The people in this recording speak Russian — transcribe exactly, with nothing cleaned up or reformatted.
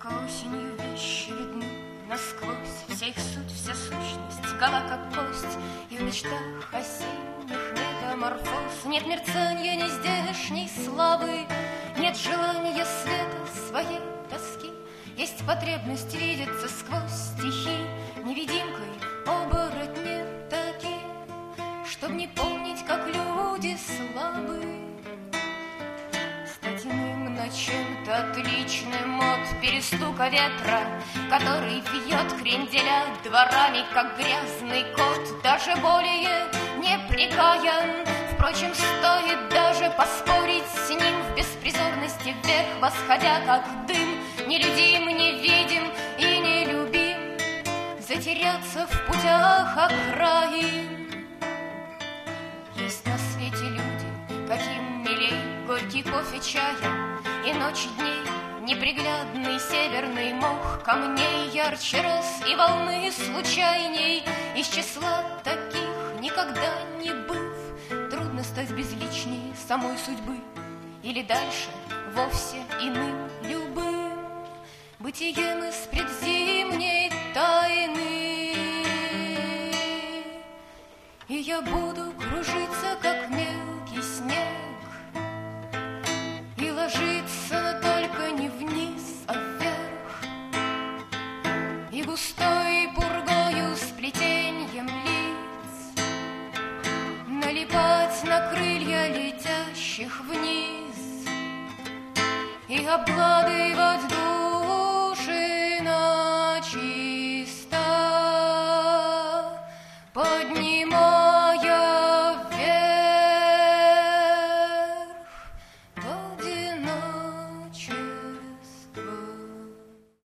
Только осенью вещи видны насквозь, вся их суть, вся сущность, гола как кость, и в мечтах осенних метаморфоз нет мерцания ни здешней славы, нет желания света своей тоски, есть потребность видеться сквозь стихи невидимкой оборотни такие, чтоб не помнить, как люди слабы. Стать иным, но чем-то отличным от перестука ветра, который вьет кренделя дворами, как грязный кот, даже более непрекаян. Впрочем, стоит даже поспорить с ним в беспризорности вверх, восходя, как дым, нелюдим, невидим и нелюбим, затеряться в путях окраин. Есть на свете люди, каким милей горький кофе чая, и ночи дней неприглядный северный мох камней ярче роз и волны случайней. Из числа таких никогда не быв, трудно стать безличнее самой судьбы или дальше вовсе иным любым бытием из предзимней тайны. И я буду кружиться, как мелкий снег, и ложиться, но только не вниз, а вверх, и густой пургою сплетеньем лиц налипать на крылья летящих вниз и обгладывать дух